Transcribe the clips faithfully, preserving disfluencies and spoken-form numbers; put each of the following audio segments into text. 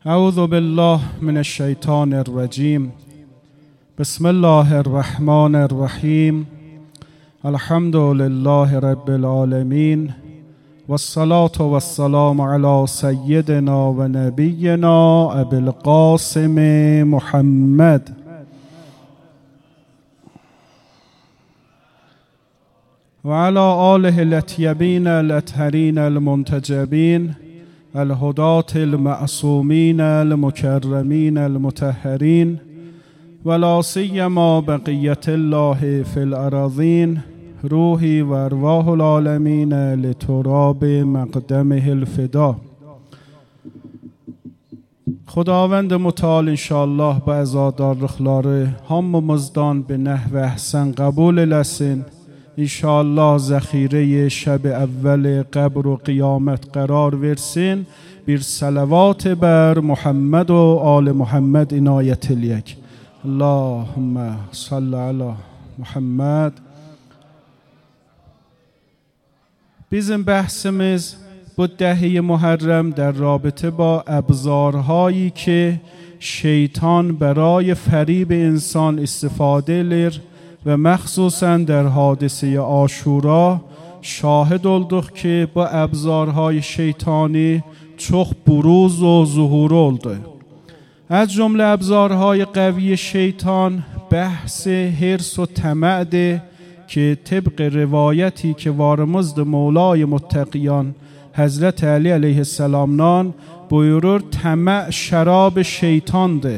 اعوذ بالله من الشیطان الرجیم. بسم الله الرحمن الرحیم. الحمد لله رب العالمین والصلاة والسلام علی سیدنا و نبینا ابی القاسم محمد. و علی آله الاطیبین الاطهرین المنتجبین الهداة المعصومین المکرمین المطهرین ولا سیما بقیة الله فی الأراضین روحی و ارواح العالمین لتراب مقدمه الفدا. خداوند متعال انشاءالله به ازادار رخلاره هم و مزدان به نحو احسن قبول لسن. انشاءالله ذخیره شب اول قبر و قیامت قرار ورسین. بیر صلوات بر محمد و آل محمد عنایت الیک. اللهم صل علی محمد. bizim بحثimiz bu دهه محرم در رابطه با ابزارهایی که شیطان برای فریب انسان استفاده لر و مخصوصا در حادثه عاشورا شاهد olduk که با ابزارهای شیطانی çok بروز و ظهور oldu. از جمله ابزارهای قوی شیطان بحث حرص و طمع که طبق روایتی که وارمızdı مولای متقیان حضرت علی علیه السلام'dan buyurur طمع şarab şeytandır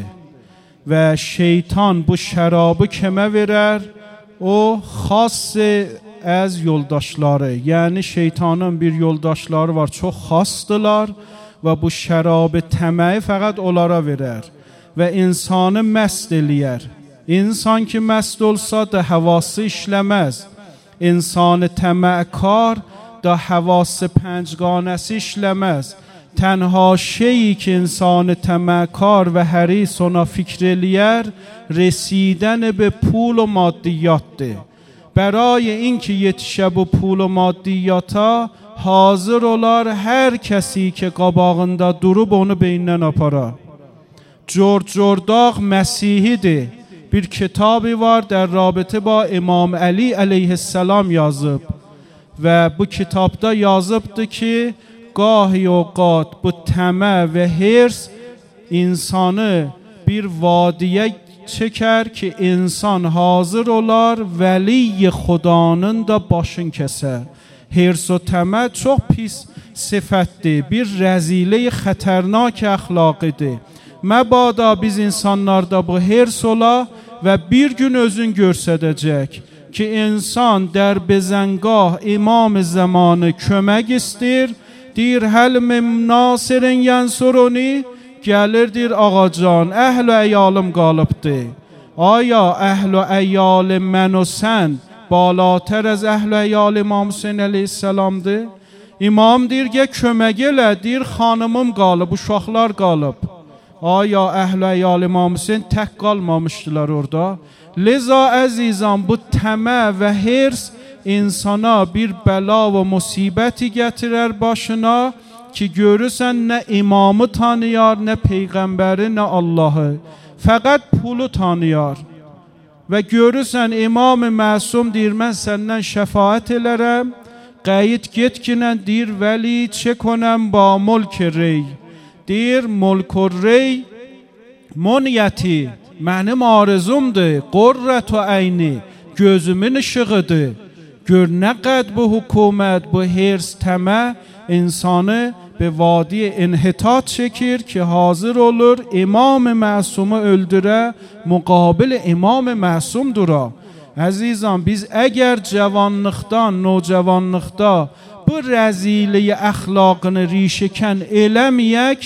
ve şeytan bu şarabı kime verer? O xas az yoldaşları, yani şeytanın bir yoldaşları var, çok xasdılar ve bu şarabı təməyi fəqət onlara verer ve insanı məst eləyər. İnsan ki məst olsa da havası işləməz. İnsanı təməkkar da havası پنجگانسی işləməz. تنها şeyi ki insanı təməkkar və həris ona fikr eləyər رسیدن به پول و مادیاتdır. برای اینکه yetişə bu pul و مادیata hazır olar hər kəsi ki qabağında durub onu beynindən aparar. George Jordaq Məsihidir. Bir kitabı var در رابطه با امام علی علیه السلام yazıb və bu kitabda yazıbdı ki گاهی اوقات bu təmə və hirs insanı bir vadiye çeker ki insan hazır olar veli xudanın da başın keser. Hirs و təmə çox pis sifətdir, bir rəzilə xətərnak əxlaqıdır. Məbada biz insanlarda bu hirs ola və bir gün özün görsədəcək ki insan در بزنگاه imam zamanı kömək istir. Dir helmim nasirin yansuruni, gəlirdir ağacan, əhl-i əyalım qalıbdır. Aya əhl-i əyalım mən o sən balatər az əhl-i əyal İmam Hüseyin əleyhissalamdır. İmam dir ki kömək elə, dir xanımım qalıb, uşaqlar qalıb. Aya əhl-i əyal İmam Hüseyin tək qalmamışdılar orada. Leza əzizam bu təmə və hirs insana bir bəla və musibəti gətirər başına ki görürsən nə imamı tanıyar, nə peyğəmbəri, nə Allahı. Fəqət pulu tanıyar. Və görürsən imam-ı məsum deyir, mən səndən şəfaət elərəm. Qəyid getkinən deyir, vəli çə konəm ba mulk rey. Deyir, mulk rey moniyyəti mənim arzumdur, qurrət və əyni gözümün işığıdır. Gör nə qəd bu hükümət, bu hirs təmə insanı به وادی انحطاط çekir ki hazır olur imam masumu öldüre muqabil imam masum dura. Əzizam biz əgər cavanlıqdan, nocavanlıqda bu rəziliyi əxlaqını rişəkən eləməyək,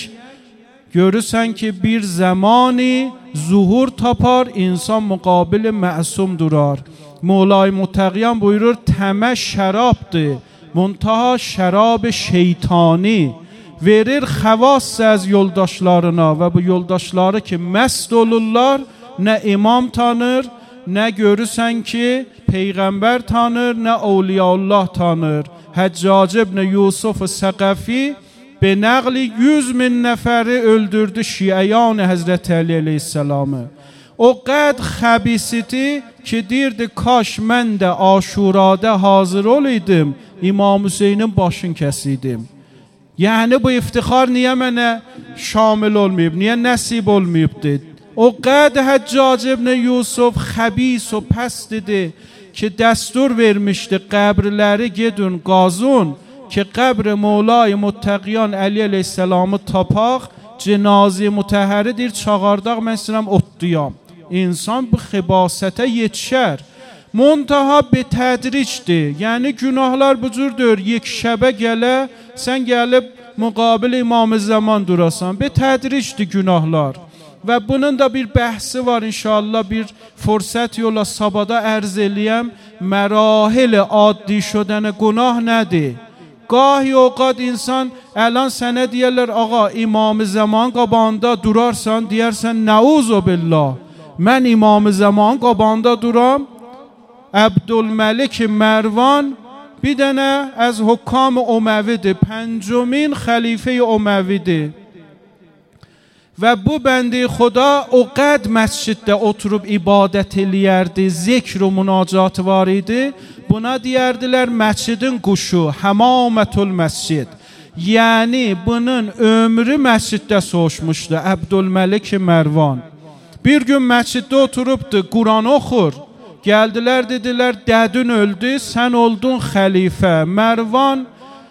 görürsən ki bir zamani zuhur tapar, insan muqabil masum durar. Mevla-i Muttəqiyan buyurur təmə şərabdır. Muntaha şərab şeytani verir xavas az yoldaşlarına ve bu yoldaşları ki mest olurlar, ne imam tanır, ne görürsen ki peygamber tanır, ne Evliyaullah tanır. Həccac ibn Yusuf Səqəfi به نقل yüz min nəfəri öldürdü şiəyan Həzrət Əli əleyhissalamı. O qəd xəbisiti ki deyirdi kaş mən də Aşurada hazır olaydım, İmam Hüseynin başını kəsiydim. Yəni bu iftixar niyə mənə şamil olmayıb, niyə nəsib olmayıbdı? O qəd Həccac ibn Yusuf xəbis o pəst idi ki dəstur vermişdi qəbrləri gedin qazun ki qəbr Mevlay Muttəqiyan Əli əleyhissalamı tapaq, cenazi mutəhhəridir, çağardaq mən istəyirəm otduyam. İnsan bu xibasətə yetişər. Muntaha be tədricdir. Yəni günahlar bu cürdür. Yek şəbə gələ, sən gəlib müqabil İmam-ı Zaman durasan. Be tədricdir günahlar. Və bunun da bir bəhsi var inşallah. Bir fürsət yola sabada ərz eləyəm. Mərahil addi şodənə günah nədir? Gahi oqat insan, əlan sənə deyərlər, ağa İmam-ı Zaman qabağında durarsan, deyərsən, nəuzu billah. Mən İmam-ı Zaman qabağında duram, Əbdülməlik Mərvan bir dənə az hukam Uməvidir, pəncümün xəlifə Uməvidir. Və bu bəndi Xuda o qəd məsciddə oturub ibadət eləyərdi, zikr و münacat var idi. Buna deyərdilər məscidin quşu, həmamətül məscid. Yəni bunun ömrü məsciddə soğuşmuşdu, Əbdülməlik Mərvan. Bir gün məsciddə oturubdu, Quran oxur. Gəldilər, dedilər, dədün öldü, sən oldun xəlifə. Mərvan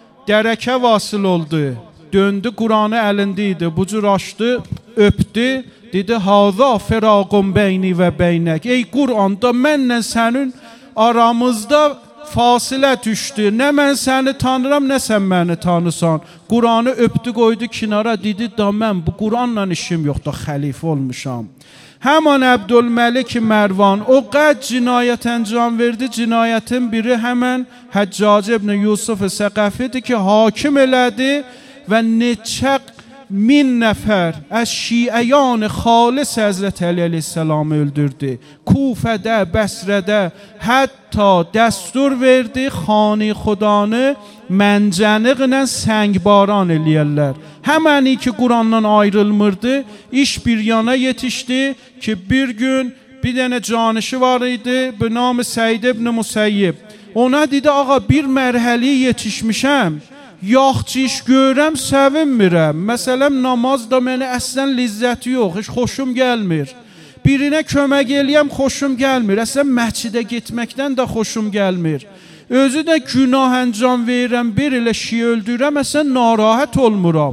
dərəkə vasıl oldu. Döndü, Quranı əlində idi. Bu cür açdı, öpdü. Dedi, Haza firaqun beyni və beynək. Ey Quranda mənlə sənin aramızda fasilə düşdü. Nə mən səni tanıram, nə sən məni tanısan. Quranı öpdü, qoydu kinara. Dedi, da mən bu Quranla işim yoxdur, xəlifə olmuşam. Həman Əbdülməlik Mərvan o qəd cinayət əncam verdi. Cinayətin biri həmən Həccac ibn Yusuf Səqəfidir ki, hakim elədi və neçə min nəfər az şiəyan xalis Həzrət Əli əleyhissalamı öldürdü. Kufədə, Bəsrədə hətta dəstur verdi xani xudanı məncəniqlə səngbaran eləyərlər. Həməni ki Qurandan ayrılmırdı, iş bir yana yetişdi ki bir gün bir dənə canişi var idi, bu namı Səid ibn Musayyib. Ona dedi, ağa bir mərhəliyə yetişmişəm, yaxçı iş görəm, səvinmirəm. Məsələn, namazda mənə əslən lizzəti yox, heç xoşum gəlmir. Birinə kömək eləyəm, xoşum gəlmir. Əslən, məscidə getməkdən də xoşum gəlmir. Özü də günah əncam verirəm, bir ilə şiə öldürəm, əslən, narahat olmuram.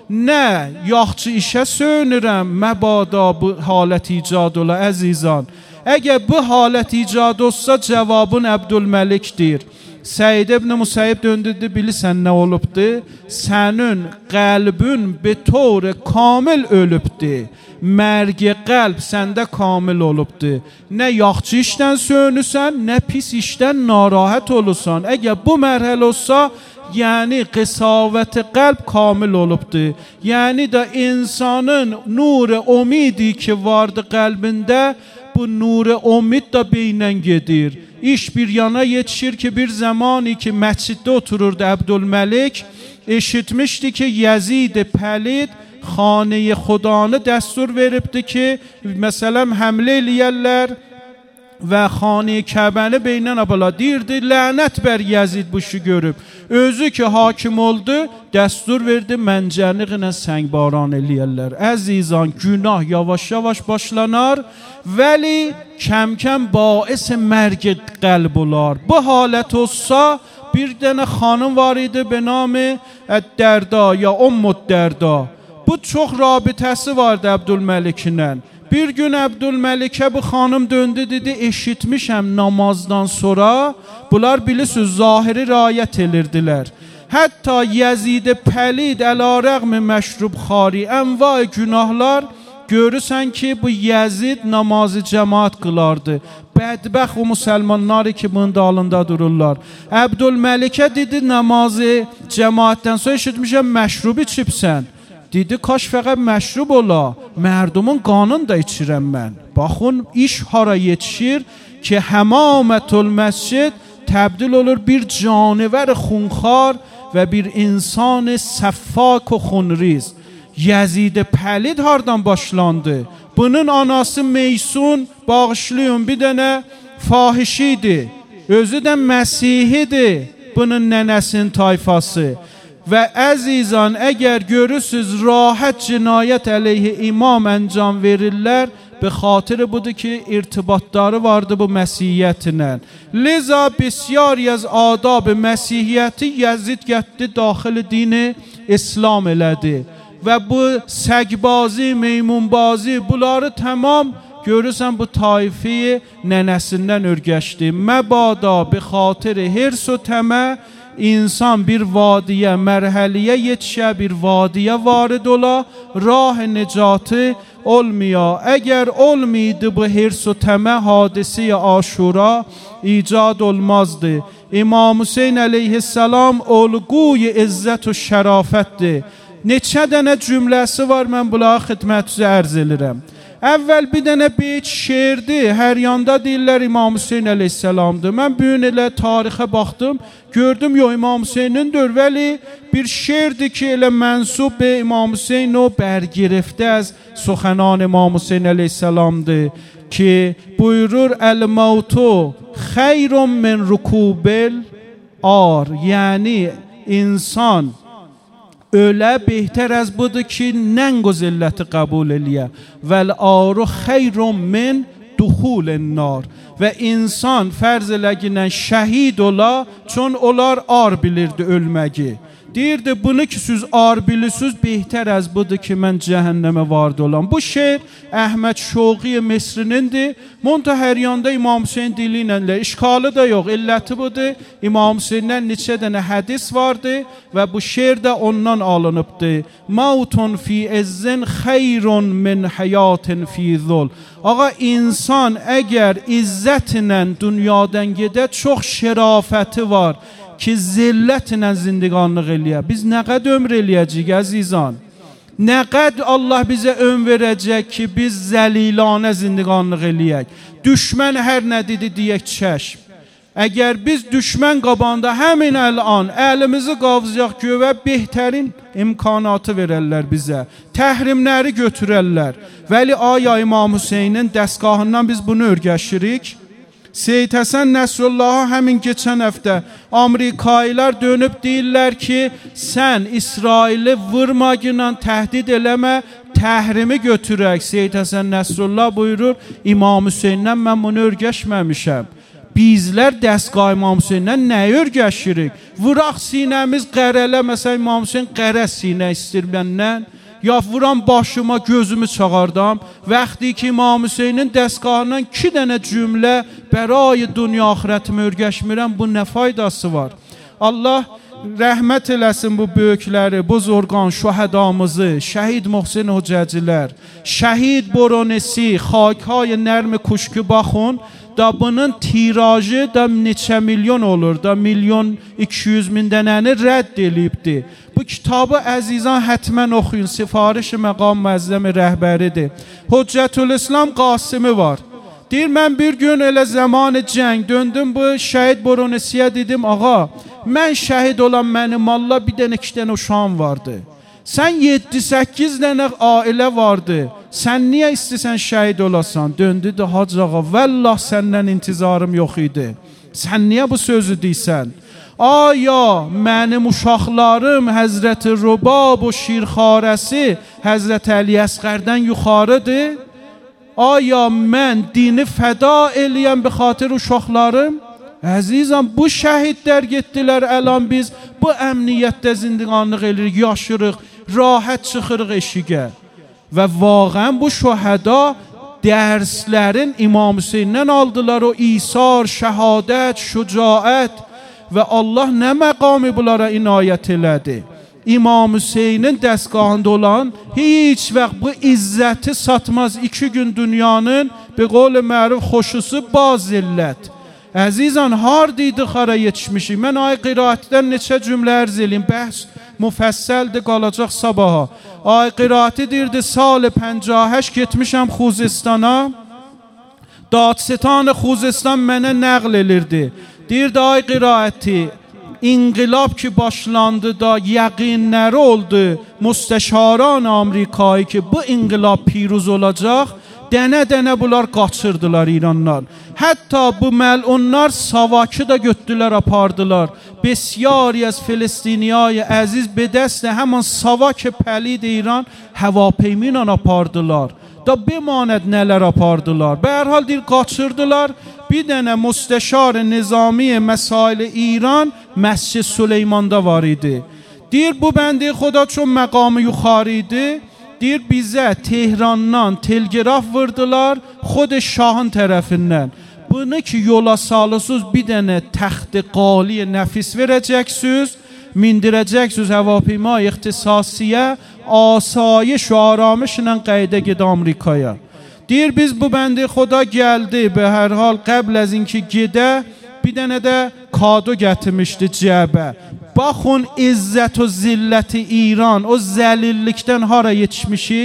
Nə, yaxçı işə söynürəm, məbada bu halət icad ola, əzizan. Əgər bu halət icad olsa, cavabın Əbdülməlikdir. Səid ibn Musayyib döndürdü, bilirsən nə olubdu? Sənin qəlbün be tövr kamil ölübdü. Mərgi qəlb səndə kamil olubdu. Nə yaxçı işdən söynüsən, nə pis işdən narahat olursan. Əgər bu mərhəl olsa, yəni qisavət qəlb kamil olubdu. Yəni də insanın nur umidi ki vardı qəlbində, bu nur umid da beynən gedir. İş bir yana yetişir ki bir zamani ki məsciddə otururdu Əbdülməlik, eşitmişdi ki Yezid Pəlid xanə-i xudanı dəstur veribdi ki, məsələn, həmlə eləyərlər və xanə-i Kəbəni beynən abala deyirdi, lənət bər Yezid bu işi görüb. Özü ki hakim oldu, dəstur verdi, məncəniqlə səngbaran eləyərlər. Əzizan, günah yavaş-yavaş başlanar, vəli kəm-kəm bais mərg qəlb olar. Bu halət olsa, bir dənə xanım var idi be namı Əd-Dərda ya Ümmüd-Dərda. Bu çox rabitəsi vardı Əbdülməliklə. Bir gün Əbdülməlikə bu xanım döndü, dedi, eşitmişəm namazdan sonra, bunlar bilirsiniz, zahiri rayət edirdilər. Hətta Yezid Pəlid ələ-rəğmi məşrub xari, ənva günahlar, görürsən ki, bu Yezid namazı cəmaat qılardı. Bədbəxt o müsəlmanları ki, bunun dalında dururlar. Əbdülməlikə dedi, namazı cəmaatdən sonra eşitmişəm, məşrub içibsən. Dedi, kaş fəqət məşrub ola, mərdumun qanını da içirəm mən. Baxın, iş hara yetişir ki, həmamətül məscid təbdil olur bir canivər xunxar و bir insan seffak و خونریز. Yezid pəlid hardan başlandı? Bunun anası Meysun, bağışlayın, bir dənə fahişiydi. Özü də Məsihidir bunun nənəsinin tayfası. Və əzizan, əgər görürsünüz rahat cinayət əleyhi imam əncam verirlər, به خاطر budur ki irtibatları vardı bu Məsihiyyətlə. Liza بسیاری از آداب Məsihiyyəti Yezid getdi daxil dini İslam elədi. Və bu səgbazi, meymunbazi, bunları tamam görürsən bu tayfi nənəsindən örgəşdi. Məbada bi xatir hirs و təmə insan bir vadiyə, mərhəliyə yetişə, bir vadiyə varid ola, rah necatı olmuyor. Əgər olmaydı bu hirs و təmə hadisi Aşura icad olmazdı. İmam Hüseyin əleyhissalam olguy izzət و şərafətdir. Neçə dənə cümləsi var, mən bunları xidmətinizə ərz edirəm. Əvvəl bir dənə beyt şeirdi, hər yanda deyirlər İmam Hüseyin əleyhissalamdır. Mən bu gün elə tarixə baxdım, gördüm yo İmam Hüseynindir, vəli bir şeirdi ki elə mənsub be İmam Hüseyin o bərgirifte az سخنان İmam Hüseyin əleyhissalamdır ki buyurur el-mautu xeyrun min rukubil ar, yəni insan ölə behter az budur ki nənq o zilləti qəbul eləyə. Vəl-aru xeyrun min duxulin nar. Və insan fərz eləginən şəhid ola, çün onlar ar bilirdi ölməgi. Deyirdi bunu ki siz ar bilirsiniz, behter az budur ki mən cəhənnəmə vardı olan. Bu şeir Əhməd Şoği Misrinindir. Monta hər yanda İmam Hüseyin dili ilə işkalı da yox, illəti budur. İmam Hüseyindən neçə dənə hədis vardı və bu şeir də ondan alınıbdır. Mautun fi izzin xeyrun min hayatin fi zul. Ağa insan əgər izzətlə dünyadan gedə, çox şərafəti var ki zillətlə zindiqanlıq eləyə. Biz nə qədər ömr eləyəcəyik əzizan? Nə qədər Allah bizə ömr verəcək ki biz zəlilanə zindiqanlıq eləyək? Düşmən hər nə dedi deyək çəşm. Əgər biz düşmən qabanda həmin əlan əlimizi qavzayaq gövə, behtərin imkanatı verərlər bizə. Təhrimləri götürərlər. Vəli aya İmam Hüseynin dəstgahından biz bunu örgəşirik. Seyyid Həsən Nəsrullah'a həmin geçən həftə Amerikayılar dönüb deyirlər ki sən İsraili vurmaqla təhdid eləmə, təhrimi götürək. Seyyid Həsən Nəsrullah buyurur İmam Hüseyndən mən bunu örgəşməmişəm. Bizlər dəstgah İmam Hüseyndən nəyi örgəşirik? Vuraq sinəmiz qərələ, məsələn İmam Hüseyin qərə sinə istir məndən. Ya vuran başıma gözümü çağardam. Vəxti ki İmam Hüseynin dəstgahından iki dənə cümlə bəray dünya axirətimi örgəşmirəm, bu nə faydası var? Allah rəhmət eləsin bu böyükləri, bu zorqan şəhədamızı, şəhid Muhsin Hocacilər, şəhid Boronesi, xakhay nərmi kuşku baxın, da bunun tirajı da neçə milyon olur, da milyon iki yüz min dənəni rədd eləyibdir. Bu kitabı əzizan hətmən oxuyun, sifariş məqam məzzəmi rəhbəridir. Hüccətülislam Qasimi var. Deyir, mən bir gün elə zamanı cəng döndüm bu şəhid Boronesiyə dedim, ağa, mən şəhid olan mənim Allah bir dənə iki dənə uşağım vardı. Sən yeddi səkkiz dənə ailə vardı. Sən niyə istəsən şəhid olasan? Döndü də Hacı ağa, vəllah səndən intizarım yox idi. Sən niyə bu sözü deysən? Aya mənim uşaqlarım Həzrəti Rubab o şirxarəsi Həzrəti Əli Əsqərdən yuxarıdır? Aya mən dini fəda eləyəm bi xatir uşaqlarım? Əzizəm, bu şəhidlər getdilər, əlan biz bu əmniyyətdə zindiqanlıq eləyirik, yaşırıq, rahat çıxırıq eşiqə. Və vaqən bu şəhəda dərslərin İmam Hüseyndən aldılar, o isar, şəhadət, şücaət və Allah nə məqami bunlara inayət elədi. İmam Hüseynin dəstgahında olan heç vaxt bu izzəti satmaz. İki gün dünyanın bi qol məruf xoşusu baz zillət. Əzizan, hardaydı xara yetişmişik? Mən ay qiraətdən neçə cümlə ərz eləyim, bəhs müfəssəldir, qalacaq sabaha. Ay qiraəti deyirdi, sal پنجاه و هشت getmişəm Xuzistana, Dadstan Xuzistan mənə nəql elirdi. Deyirdi, ay qiraəti, İnqilab ki başlandı da yəqinləri oldu müstəşaran Amerikayı ki bu inqilab piruz olacaq. Dənə-dənə bunlar qaçırdılar İranlar. Hətta bu məlunlar savakı da götdülər, apardılar. Besyari az Filistiniyay əziz be dəst həman savak pəlid İran həvapeymi ilə apardılar. Da bemanet nələr apardılar. Be hər hal deyir qaçırdılar. Bir dənə müstəşar nizami məsail İran Məscid Süleymanda var idi. Deyir bu bəndi xuda çون məqamı yuxarı idi. Deyir bizə Tehrandan telgraf vurdular xod şahın tərəfindən. Bunu ki yola salısınız bir dənə təxti qali nəfis verəcəksiniz, mindirəcəksiniz həvapeyma ixtisasiyə, asayiş və aramışla qayda gedə Amerikaya. Deyir biz bu bəndi xuda gəldi be hər hal qəbl az inki gedə bir dənə də kado gətirmişdi cəbə. Baxın izzət və zilləti İran, o zəlillikdən hara yetişmişik.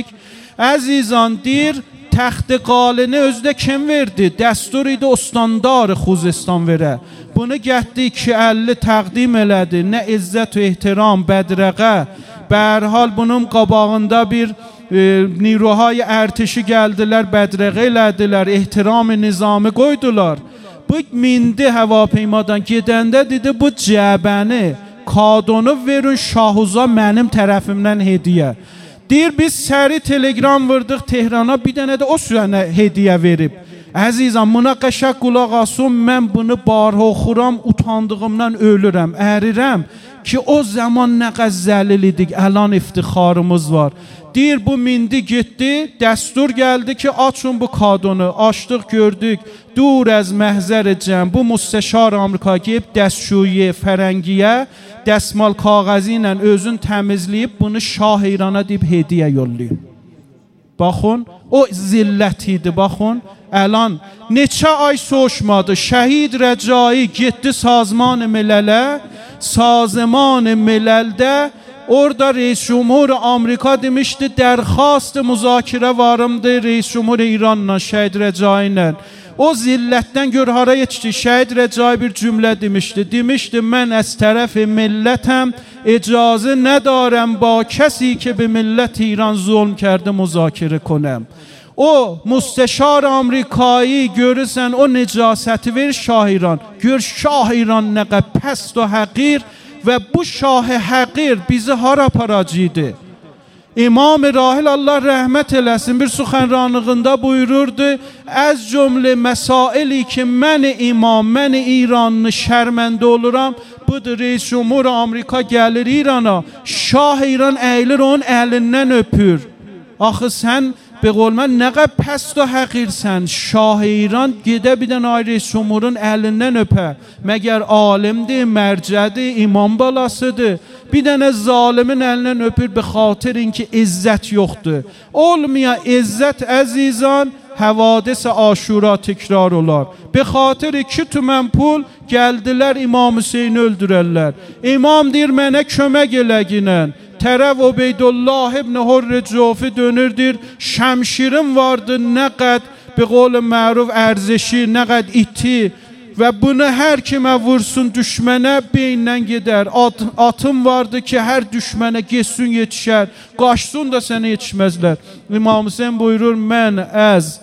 Əzizan deyir, təxti qalini özdə kim verdi? Dəstur idi ustandar Xuzestan verə. Bunu gətdi iki əlli təqdim elədi. Nə izzət və ehtiram, bədrəqə. Bərhal bunun qabağında bir e, niruhay ərtişi gəldilər, bədrəqə elədilər, ehtiram nizamı qoydular. Bu mindi həvapeymadan gedəndə dedi bu cəbəni, kadonu verin şahuza mənim tərəfimdən hediyə. Deyir biz səri telegram vırdıq Tehrana, bir dənə də o sürənə hediyə verib. Əzizəm, buna qəşək qulaq asın, mən bunu barha oxuram, utandığımdan ölürəm, ərirəm ki o zaman nə qəzzəlil idik, əlan iftixarımız var. Deyir bu mindi getdi, dəstur gəldi ki açın bu kadonu, açdıq gördük, dur az məhzər cəm, bu müstəşar Amerika gəlib dəstşuyə, fərəngiyə, dəsmal kağəzi ilə özün təmizləyib bunu Şah İrana deyib hediyə yollayıb. Baxın, o zillət idi, baxın. Əlan neçə ay soğuşmadı, şəhid Rəcai getdi Sazman Millələ, Sazman Miləldə orada Reis Cumhur Amerika demişdi, dərxast müzakirə varımdı Reis Cumhur İranla, şəhid Rəcai ilə. O zillətdən gör hara yetişdi, şəhid Rəcai bir cümlə demişdi. Demişdi, mən az tərəf millətəm, icazə nədarəm ba kəsi ki be millət İran zulm کرده müzakirə konəm. O müstəşar Amerikayı görürsən, o necasəti verir Şah İran. Gör Şah İran nə qədər pəst və həqir və bu Şah-ı həqir bizi hara aparacaqdı? İmam Rahil Allah rəhmət eləsin bir suxənranlığında buyururdu, az cümlə məsaili ki mən imam, mən İranlı şərməndə oluram, budur Reis Cumhur Amerika gəlir İrana, Şah İran əyilir onun əlindən öpür. Axı sən به قول من نقب پست و حقیرسن شاه ایران گده بیدن آی رئیس جمهورun elinden öpe مگر عالمdi mercedi imam balasıdır bir dənə zalimin elinden öpür به خاطر اینکه izzət yoxdur olmaya izzət əzizan havadis aşura tekrar olar به خاطر iki tümən pul gəldilər İmam Hüseyni öldürərlər imam deyir mənə kömək eləginən Tərəv Ubeydullah ibn Hurr Cofi dönürdür. Şəmşirim vardı nə qəd به قول معروف ارزشی nə qəd iti və bunu hər kimə vursun düşmənə beyindən gedər. At, atım vardı ki hər düşmənə geçsin yetişər. Qaçsın da sənə yetişməzlər. İmam Hüseyin buyurur mən az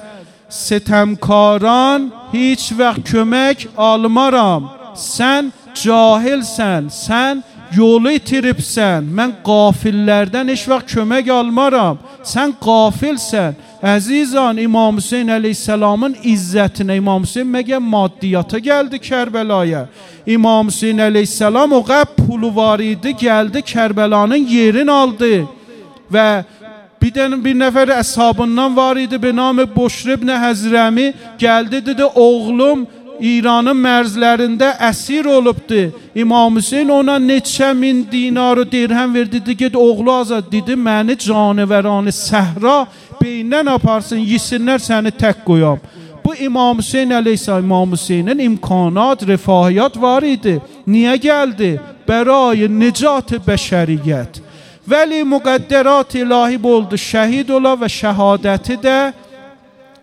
sitemkaran hiç vaxt kömək almaram. Sən cahilsən, sən yolu itiribsən, mən qafillərdən heç vaxt kömək almaram, sən qafilsən. Əzizan, İmam Hüseyin əleyhissalamın izzətinə, İmam Hüseyin məgər maddiyyata gəldi Kərbəlaya. İmam Hüseyin əleyhissalam o qəb pulu var idi, gəldi Kərbəlanın yerini aldı və bir, bir nəfər əshabından var idi, be namı Boşr ibn Həzrəmi gəldi, dedi, oğlum İranın mərzlərində əsir olubdu. İmam Hüseyin ona neçə min dinar و dirhəm verdi, dedi, ged oğlu azad, dedi, məni canıvəranı səhra beyindən aparsın, yesinlər səni tək qoyam. Bu İmam Hüseyin əleyhissalam, İmam Hüseynin imkanat, rifahiyat var idi. Niyə gəldi? Bəray nicat bəşəriyyət. Vəli müqəddərat ilahi oldu, şəhid ola və şəhadəti də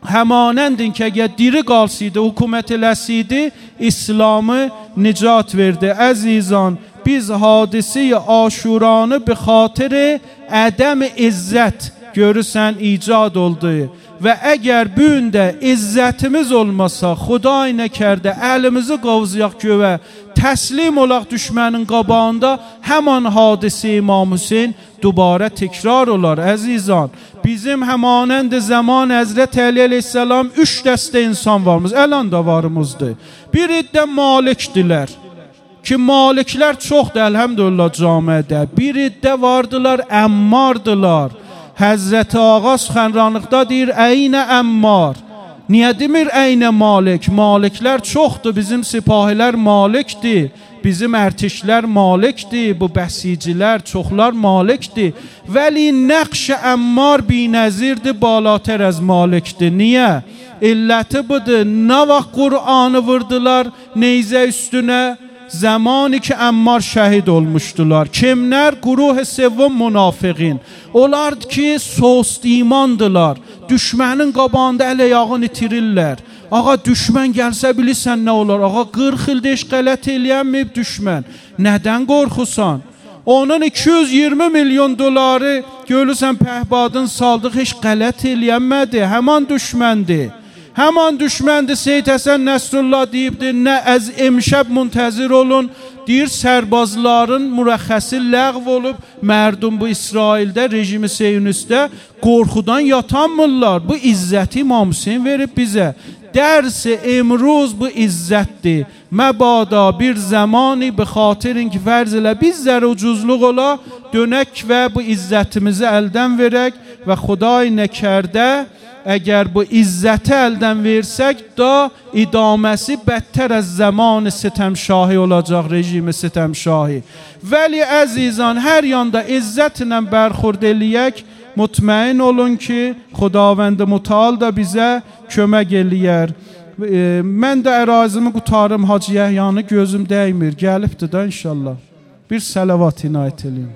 Həmanəndin ki, əgər diri qalsıydı, hökumət eləsiydi, İslamı nicat verdi. Əzizan, biz hadisi Aşuranı bi xatir ədəm izzət görürsən icad oldu. Və əgər bu gündə izzətimiz olmasa, Xuday nəkərdə əlimizi qavzıyaq göyə, təslim olaq düşmənin qabağında, həman hadisi İmam Hüseyin dubara təkrar olar. Əzizan, bizim həmanənd zaman Həzrət Əli əleyhissalam üç dəstə insan varımız, əlan da varımızdır. Bir iddə malikdilər ki, maliklər çoxdur əlhəmdülillah camiədə. Bir iddə vardılar, əmmardılar. Həzrəti Ağa Süxənranlıqda deyir, əynə əmmar. Niyə demir əynə malik? Maliklər çoxdur, bizim sipahilər malikdir, bizim ərtişlər malikdir, bu bəsicilər çoxlar malikdir. Vəli nəqş əmmar binəzirdir, balatər az malikdir. Niyə? İlləti budur, nə vaxt Qur'anı vurdular neyzə üstünə? Zamanı ki Əmmar şəhid olmuşdular. Kimlər? Quruh sevvum münafiqin. Onlar ki sost imandılar. Düşmənin qabağında əl ayağını itirirlər. Ağa düşmən gəlsə bilirsən nə olar? Ağa qırx ildə heç qələt eləyənməyib düşmən. Nədən qorxusan? Onun iki yüz iyirmi milyon doları görürsən pəhbadın saldıq, heç qələt eləyənmədi. Həman düşməndi. Həman düşməndi. Seyyid Həsən Nəsrullah deyibdir, nə əz emşəb müntəzir olun, deyir sərbazların mürəxəsi ləğv olub, mərdum bu İsraildə, rejimi Seyunistdə qorxudan yatanmırlar. Bu izzəti İmam Hüseyin verib bizə. Dərsi emruz bu izzətdir. Məbada bir zamani bi xatirin ki fərz elə bizlər ucuzluq ola, dönək və bu izzətimizi əldən verək və Xuday nəkərdə əgər bu izzəti əldən versək da idaməsi bədtər az zaman sitəmşahi olacaq, rejimi sitəmşahi. Vəli əzizan, hər yanda izzətlə bərxurd eləyək, mutmain olun ki Xudavənd Mütəal da bizə kömək eləyər. E, mən də ərazimi qutarım, Hacı Yəhyanı gözüm dəymir, gəlibdir da inşallah. Bir salavat inayət eləyim.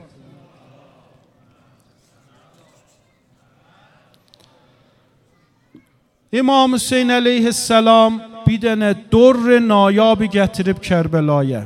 İmam Hüseyin əleyhissalam bir dənə dorr nayabi gətirib Kərbəlaya.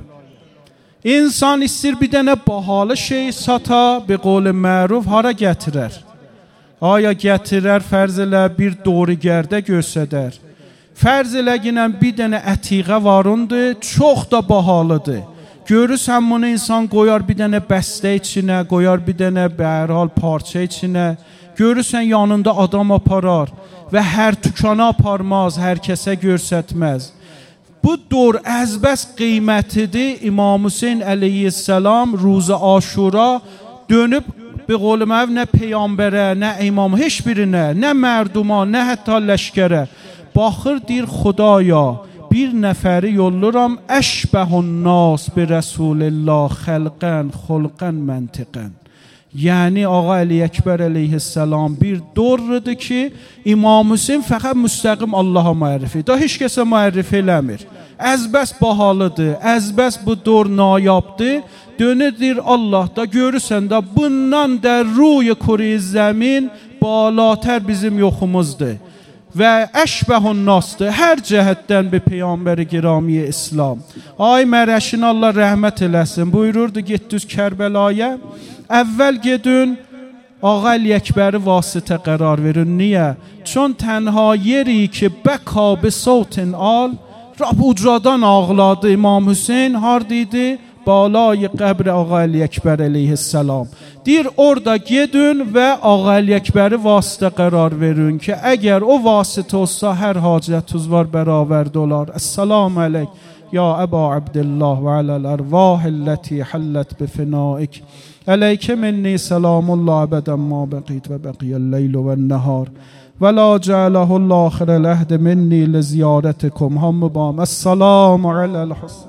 İnsan istir bir dənə bahalı şey sata, bi qol məruf hara gətirər? Aya gətirər, fərz elə bir dorigərdə göstərər. Fərz elə ginən bir dənə ətiqə varındır, çox da bahalıdır. Görürsən bunu insan qoyar bir dənə bəstə içinə, qoyar bir dənə bərhal parça içinə. Görürsən yanında adam aparar və hər tükana aparmaz, hər kəsə görsətməz. Bu dor əzbəs qiymətidir. İmam Hüseyin əleyhissalam ruzu Aşura dönüb bi qolməv nə peyyambərə, nə imam, heç birinə, nə mərduma, nə hətta ləşkərə baxır, deyir Xudaya bir nəfəri yolluram, əşbəhun nas bi Rəsulillah xəlqən, xulqən, məntiqən. Yəni Ağa Əli Əkbər əleyhissalam bir dorrıdır ki, İmam Hüseyin fəqət müstəqim Allaha müərrif edir. Da heç kəsə müərrif eləmir. Əzbəs bahalıdır, əzbəs bu dor nayabdır. Dönüdür Allah da görürsən də bundan da ruy kuri zəmin balatər bizim yoxumuzdur. Və əşbəhun nasdır, hər cəhətdən bir Peyğəmbər-i Girami İslam. Ay Mərəşin Allah rəhmət eləsin, buyururdu getdiniz Kərbəlaya. Əvvəl gedin, Ağa Əli Əkbəri vasitə qərar verin. Niyə? Çون tənha yeri ki bəka bi savtin al, Rab ucadan ağladı İmam Hüseyin, hardaydı? Balay qəbr Ağa Əli Əkbər əleyhissalam. Deyir orada gedin və Ağa Əli Əkbəri vasitə qərar verin ki, əgər o vasitə olsa hər hacətiniz var bərabərdə olar. Əssalamu əleyk ya Əba Abdillah və aləl ərvahilləti həllət bifinaik. Əleykə minni səlamullah əbədən ma bəqid və bəqiyyəl-leylu və-n-nəhar. Və la cələhullah xirəl əhdə minni li ziyarətikum. Hammı bam. Əssalamu aləl-husn.